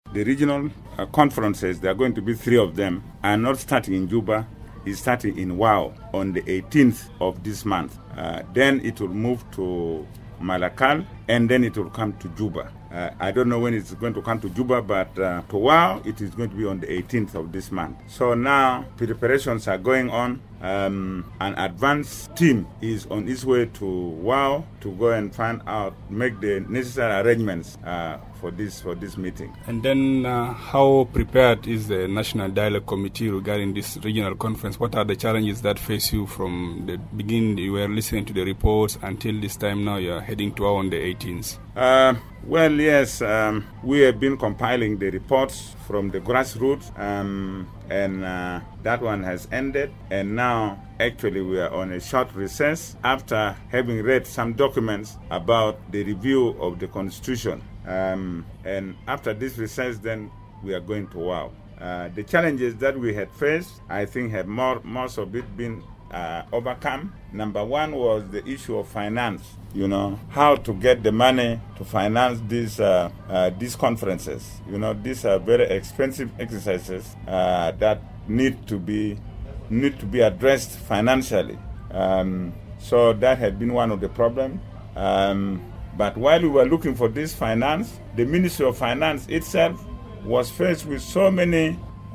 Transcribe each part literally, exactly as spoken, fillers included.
the regional uh, conferences, there are going to be three of them, are not starting in Juba. It's starting in Wau on the eighteenth of this month. Uh, then it will move to Malakal, and then it will come to Juba. Uh, I don't know when it's going to come to Juba, but uh, to Wau, it is going to be on the eighteenth of this month. So now preparations are going on. Um, an advance team is on its way to Wau to go and find out, make the necessary arrangements uh, for this for this meeting. And then uh, how prepared is the National Dialogue Committee regarding this regional conference? What are the challenges that face you from the beginning? You were listening to the reports until this time now you are heading to Wau on the eighteenth. Uh, well, yes, um, we have been compiling the reports from the grassroots, um, and uh, that one has ended. And now, actually, we are on a short recess after having read some documents about the review of the Constitution. Um, and after this recess, then we are going to Wau. Uh, the challenges that we had faced, I think, have more, most of it been uh, overcome. Number one was the issue of finance. You know, how to get the money to finance these uh, uh, these conferences. You know, these are very expensive exercises uh, that need to be need to be addressed financially. Um, so that had been one of the problems. Um, but while we were looking for this finance, the Ministry of Finance itself was faced with so many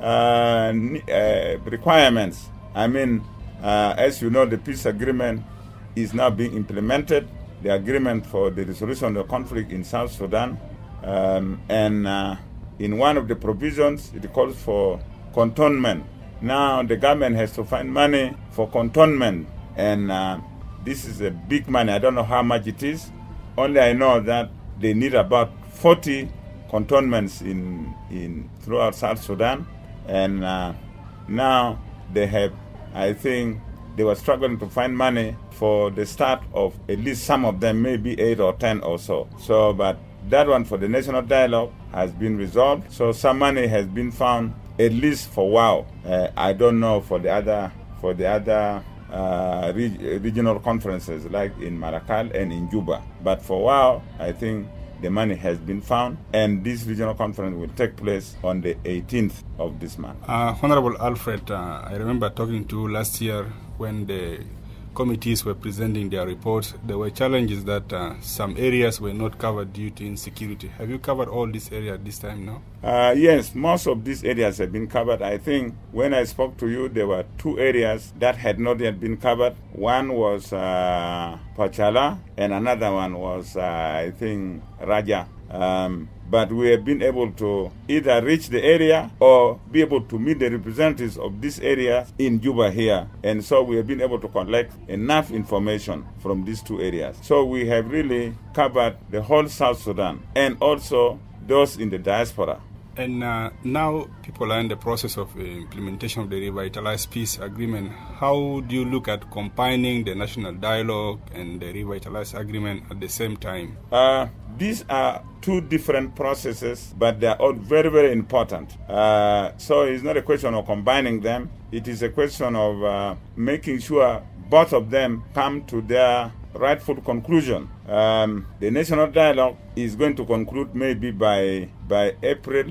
uh, uh, requirements. I mean, uh, as you know, the peace agreement is now being implemented. The agreement for the resolution of the conflict in South Sudan. Um, and uh, in one of the provisions, it calls for cantonment. Now the government has to find money for cantonment. And uh, this is a big money. I don't know how much it is. Only I know that they need about forty cantonments in, in throughout South Sudan. And uh, now they have, I think, they were struggling to find money for the start of at least some of them, maybe eight or ten or so. So, but that one for the national dialogue has been resolved. So some money has been found, at least for Wau. Uh, I don't know for the other for the other uh, re- regional conferences like in Malakal and in Juba. But for Wau, I think the money has been found, and this regional conference will take place on the eighteenth of this month. Uh, Honorable Alfred, uh, I remember talking to you last year when the committees were presenting their reports. There were challenges that uh, some areas were not covered due to insecurity. Have you covered all this area this time now? Uh, yes, most of these areas have been covered. I think when I spoke to you, there were two areas that had not yet been covered. One was uh, Pachala, and another one was, uh, I think, Raja. Um, but we have been able to either reach the area or be able to meet the representatives of this area in Juba here. And so we have been able to collect enough information from these two areas. So we have really covered the whole South Sudan and also those in the diaspora. And uh, now people are in the process of uh, implementation of the Revitalized Peace Agreement. How do you look at combining the national dialogue and the Revitalized Agreement at the same time? Uh, these are two different processes, but they are all very, very important. Uh, so it's not a question of combining them. It is a question of uh, making sure both of them come to their rightful conclusion. Um, the national dialogue is going to conclude maybe by by April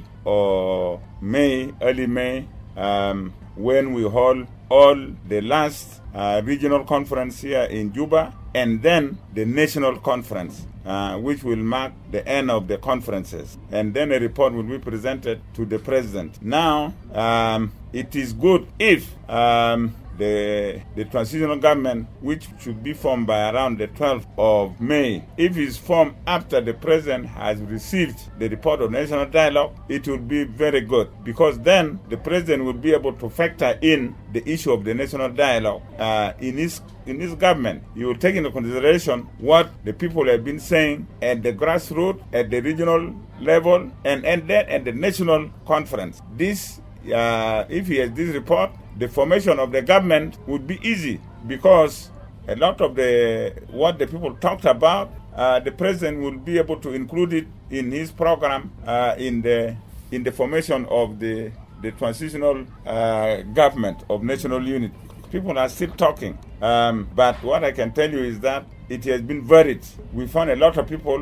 or May, early May, um, when we hold all the last uh, regional conference here in Juba, and then the national conference, uh, which will mark the end of the conferences. And then a report will be presented to the president. Now, um, it is good if um, The, the transitional government, which should be formed by around the twelfth of May, if it's formed after the president has received the report of national dialogue, it will be very good, because then the president will be able to factor in the issue of the national dialogue uh, in his in his government. He will take into consideration what the people have been saying at the grassroots, at the regional level, and, and then at the national conference. This, uh, if he has this report, the formation of the government would be easy, because a lot of the what the people talked about, uh, the president will be able to include it in his program uh, in the in the formation of the the transitional uh, government of national unity. People are still talking, um, but what I can tell you is that it has been varied. We found a lot of people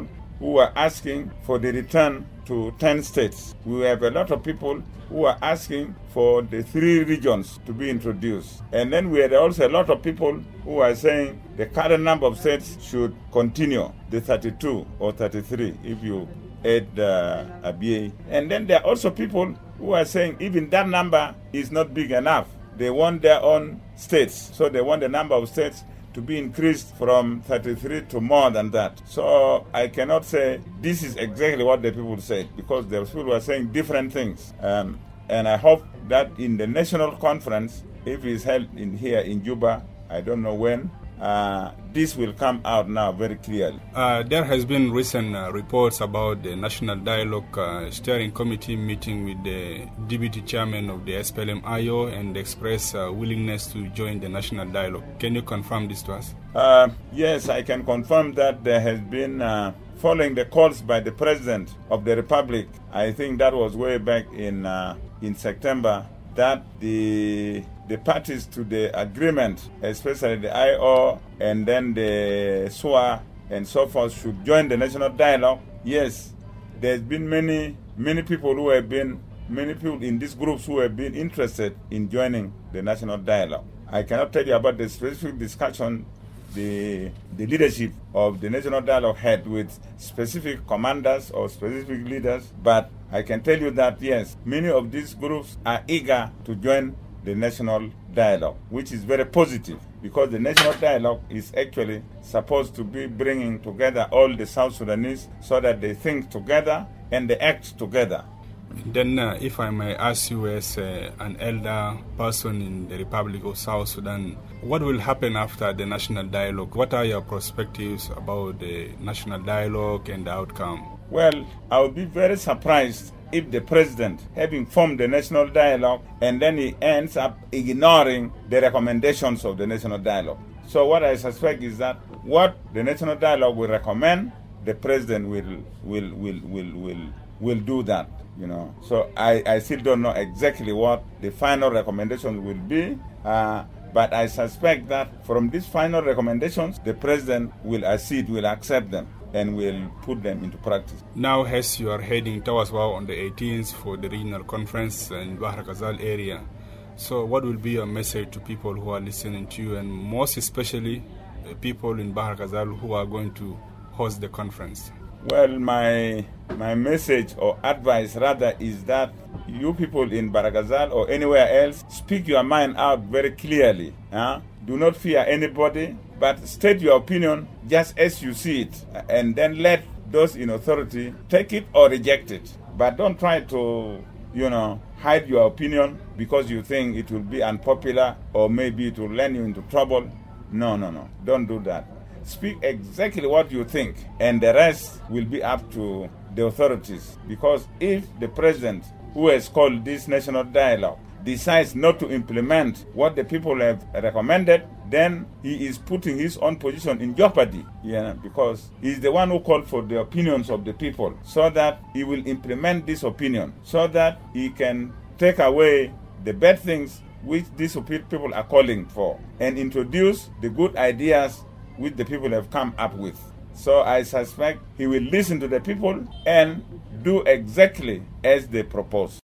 who are asking for the return to ten states. We have a lot of people who are asking for the three regions to be introduced. And then we had also a lot of people who are saying the current number of states should continue, the thirty-two or thirty-three if you add uh, a B A. And then there are also people who are saying even that number is not big enough. They want their own states. So they want the number of states to be increased from thirty-three to more than that. So I cannot say this is exactly what the people said, because the people were saying different things. Um, and I hope that in the national conference, if it's held in here in Juba, I don't know when, Uh, this will come out now very clearly. Uh, there has been recent uh, reports about the National Dialogue uh, Steering Committee meeting with the Deputy Chairman of the S P L M I O and express uh, willingness to join the National Dialogue. Can you confirm this to us? Uh, yes, I can confirm that there has been, uh, following the calls by the President of the Republic, I think that was way back in, uh, in September, that the the parties to the agreement, especially the I O and then the S W A and so forth, should join the national dialogue. Yes, there's been many, many people who have been, many people in these groups who have been interested in joining the national dialogue. I cannot tell you about the specific discussion the the leadership of the national dialogue had with specific commanders or specific leaders, but I can tell you that yes, many of these groups are eager to join the national dialogue, which is very positive, because the national dialogue is actually supposed to be bringing together all the South Sudanese so that they think together and they act together. Then, uh, if I may ask you as uh, an elder person in the Republic of South Sudan, what will happen after the national dialogue? What are your perspectives about the national dialogue and the outcome? Well, I would be very surprised if the president, having formed the national dialogue, and then he ends up ignoring the recommendations of the national dialogue. So what I suspect is that what the national dialogue will recommend, the president will will will will will, will do that. You know, so I, I still don't know exactly what the final recommendations will be, uh, but I suspect that from these final recommendations, the president will accede, will accept them, and will put them into practice. Now, as you are heading towards Wow on the eighteenth for the regional conference in Bahr el Ghazal area, so what will be your message to people who are listening to you, and most especially uh, people in Bahr el Ghazal who are going to host the conference? Well, my my message or advice rather is that you people in Bahr el Ghazal or anywhere else, speak your mind out very clearly. Huh? Do not fear anybody, but state your opinion just as you see it, and then let those in authority take it or reject it. But don't try to, you know, hide your opinion because you think it will be unpopular or maybe it will land you into trouble. No, no, no. Don't do that. Speak exactly what you think, and the rest will be up to the authorities. Because if the president, who has called this national dialogue, decides not to implement what the people have recommended, then he is putting his own position in jeopardy. Yeah, because he's the one who called for the opinions of the people, so that he will implement this opinion, so that he can take away the bad things which these people are calling for, and introduce the good ideas which the people have come up with. So I suspect he will listen to the people and do exactly as they propose.